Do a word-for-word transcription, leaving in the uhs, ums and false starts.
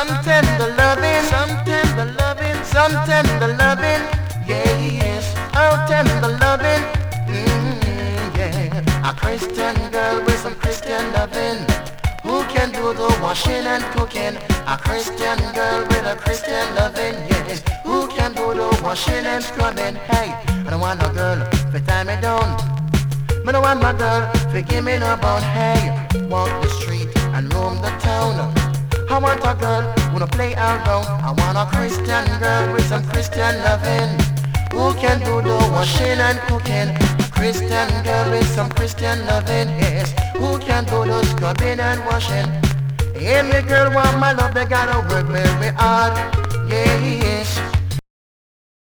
some tender loving, some tender loving, some tender loving, yeah, yes, oh tender loving, mm, yeah. A Christian girl with some Christian loving, who can do the washing and cooking? A Christian girl with a Christian loving, yes, who can do the washing and scrubbing? Hey, I don't want no girl to tie me down. I don't want my girl to give me no bone. Hey, walk the street and roam the town. I want a girl who don't play around. I want a Christian girl with some Christian loving, who can do the washing and cooking. Christian girl with some Christian loving, yes, who can do the scrubbing and washing. Every girl want my love, they gotta work very hard, yeah, yes.